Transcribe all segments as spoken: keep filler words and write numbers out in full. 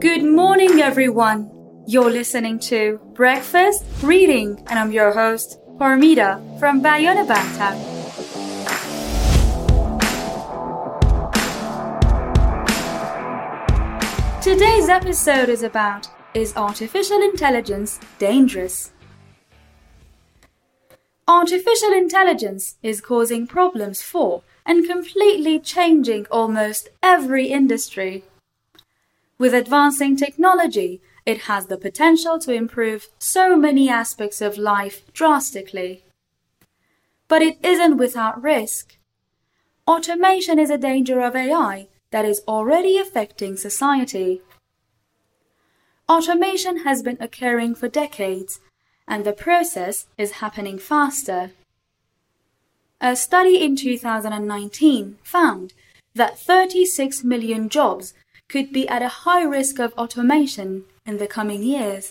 Good morning, everyone. You're listening to Breakfast Reading, and I'm your host, Parmida from Bayona Bantam. Today's episode is about, is artificial intelligence dangerous? Artificial intelligence is causing problems for and completely changing almost every industry. With advancing technology, it has the potential to improve so many aspects of life drastically. But it isn't without risk. Automation is a danger of A I that is already affecting society. Automation has been occurring for decades, and the process is happening faster. A study in two thousand nineteen found that thirty-six million jobs could be at a high risk of automation in the coming years.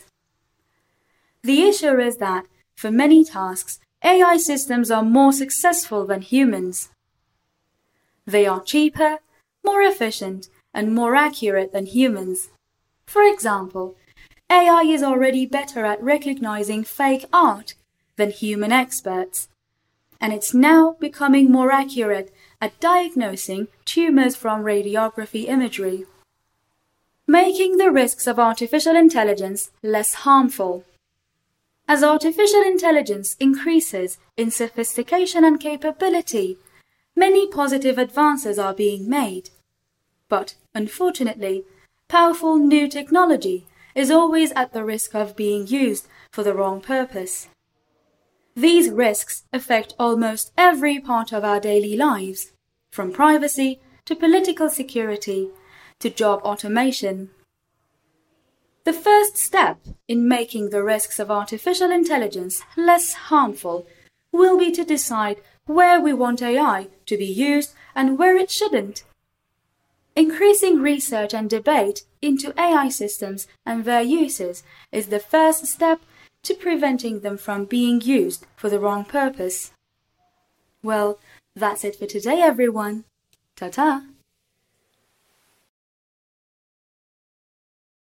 The issue is that, for many tasks, A I systems are more successful than humans. They are cheaper, more efficient, and more accurate than humans. For example, A I is already better at recognizing fake art than human experts, and it's now becoming more accurate at diagnosing tumors from radiography imagery, making the risks of artificial intelligence less harmful. As artificial intelligence increases in sophistication and capability, many positive advances are being made. But, unfortunately, powerful new technology is always at the risk of being used for the wrong purpose. These risks affect almost every part of our daily lives, from privacy to political security to job automation. The first step in making the risks of artificial intelligence less harmful will be to decide where we want A I to be used and where it shouldn't. Increasing research and debate into A I systems and their uses is the first step to preventing them from being used for the wrong purpose. Well, that's it for today, everyone. Ta-ta!